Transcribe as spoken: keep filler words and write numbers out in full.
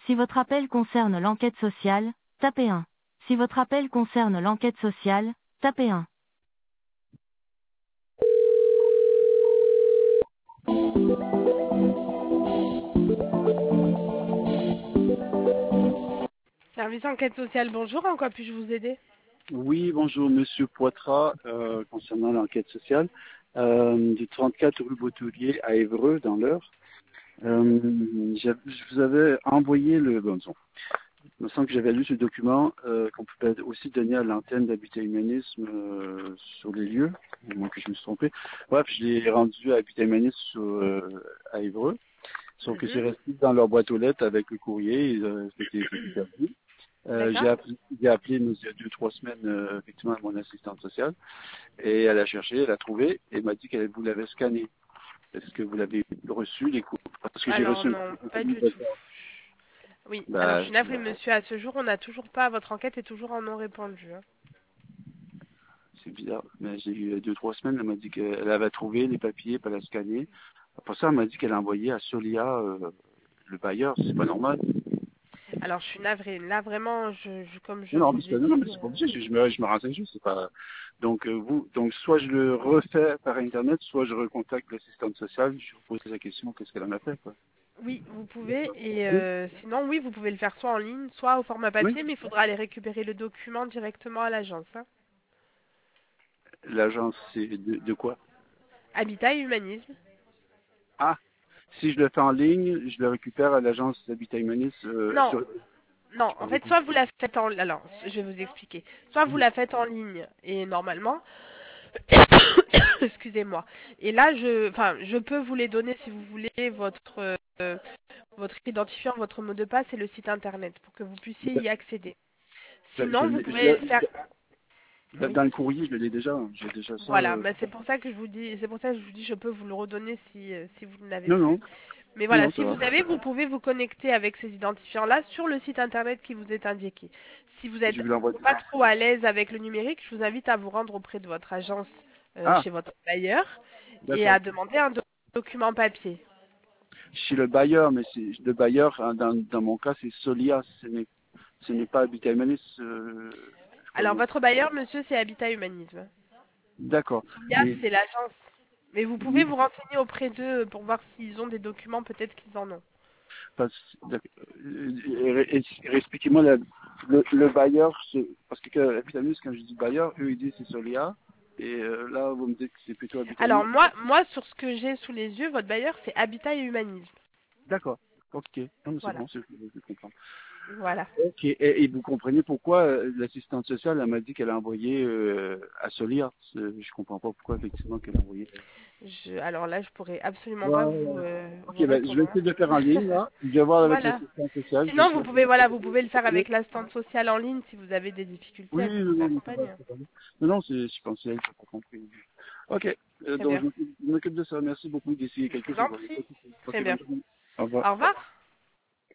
Si votre appel concerne l'enquête sociale, tapez un. Si votre appel concerne l'enquête sociale, tapez un. Service enquête sociale, bonjour, en quoi puis-je vous aider? Oui, bonjour, Monsieur Poitras, euh, concernant l'enquête sociale, euh, du trente-quatre rue Bautelier à Évreux, dans l'Eure. Euh, j'ai- je vous avais envoyé le... Bon, bon, il me semble que j'avais lu ce document euh, qu'on pouvait aussi donner à l'antenne d'Habitat Humanisme euh, sur les lieux, à moins que je me suis trompé. Bref, je l'ai rendu à Habitat Humanisme sur, euh, à Évreux, sauf que c'est Mhm. resté dans leur boîte aux lettres avec le courrier, et, euh, c'était c'était perdu. Euh, D'accord. j'ai appelé, j'ai appelé il y a deux, trois semaines, euh, effectivement, mon assistante sociale. Et elle a cherché, elle a trouvé, et m'a dit qu'elle vous l'avait scanné. Est-ce que vous l'avez reçu, les cours? Parce que j'ai Alors reçu un non, pas courrier du de tout. Oui, alors je Bah, suis navrée, monsieur, à ce jour, on n'a toujours pas, votre enquête est toujours en non répondu. hein. c'est bizarre. Mais j'ai eu deux, trois semaines, elle m'a dit qu'elle avait trouvé les papiers, puis elle a scanné. Après ça, elle m'a dit qu'elle a envoyé à Solia, euh, le bailleur. C'est pas normal. Alors je suis navrée, là vraiment, je, je- comme je Non, non, vous mais ai c'est non, non, mais dit, c'est pas euh, obligé. Je, je me, je me renseigne juste. C'est pas. Donc, euh, vous, donc, soit je le refais par Internet, soit je recontacte l'assistante sociale, je vous pose la question, qu'est-ce qu'elle en a fait, quoi. oui, vous pouvez, et Oui, euh, sinon, oui, vous pouvez le faire soit en ligne, soit au format oui. papier, mais il faudra aller récupérer le document directement à l'agence. hein. L'agence, c'est de, de quoi? Habitat et Humanisme. Ah, si je le fais en ligne, je le récupère à l'agence Habitat Humanisme. Euh, Non, sur... non, Je en parle fait, soit vous la faites en... Alors, je vais vous expliquer. Soit vous la faites en ligne, et normalement, excusez-moi. Et là, je, enfin, je peux vous les donner si vous voulez, votre, euh, votre identifiant, votre mot de passe et le site internet pour que vous puissiez y accéder. je, je, Sinon, vous je, pouvez faire. je- Oui. dans le courrier, je l'ai déjà. J'ai déjà ça. Voilà, euh. bah, c'est pour ça que je vous dis, c'est pour ça que je vous dis, je peux vous le redonner si, euh, si vous ne l'avez Non, plus. non, Mais non, voilà, non, ça si va. vous avez, vous pouvez vous connecter avec ces identifiants-là sur le site internet qui vous est indiqué. Si vous Je êtes vais l'envoyer. pas trop à l'aise avec le numérique, je vous invite à vous rendre auprès de votre agence euh, Ah, chez votre bailleur et d'accord. à demander un do- document papier. Chez le bailleur, mais c'est le bailleur, hein, dans, dans mon cas, c'est Solia. Ce n'est, ce n'est pas Habitat Humanisme. Euh, je crois Alors, bien. votre bailleur, monsieur, c'est Habitat Humanisme. D'accord. Solia, Mais c'est l'agence. Mais vous pouvez vous renseigner auprès d'eux pour voir s'ils ont des documents, peut-être qu'ils en ont. parce, d'accord. Euh, euh, expliquez-moi la- le, le bailleur, c'est- parce que que Habitat Humanisme, quand je dis bailleur, eux ils disent c'est Solia. Et euh, là, vous me dites que c'est plutôt Habitat Alors, Humanisme. moi, moi, sur ce que j'ai sous les yeux, votre bailleur, c'est Habitat et Humanisme. D'accord. Ok. Non, mais c'est Voilà. bon, c'est, je comprends. Voilà. Ok. Et, et vous comprenez pourquoi euh, l'assistante sociale, elle m'a dit qu'elle a envoyé euh, à Solia. C'est- Je comprends pas pourquoi, effectivement, qu'elle a envoyé. Je, alors là, je pourrais absolument pas Ouais, vous, ouais. euh, vous Ok, ben, je vais répondre. essayer de le faire en hein. ligne, là. Je vais voir avec Voilà. l'assistante sociale. Je vais Sinon, vous essayer pouvez, de... voilà, vous pouvez le faire avec l'assistante sociale en ligne si vous avez des difficultés, Oui, elle peut non, vous non, mais c'est pas, accompagner. hein. c'est pas bon. Non, non, c'est, je pensais, j'ai pas compris. Ok. Euh, Très donc, bien. je m'occupe je m'occupe de ça. Merci beaucoup d'essayer Je quelque vous chose. en prie. Très Ok, bien. bonne journée. Au revoir. Au revoir.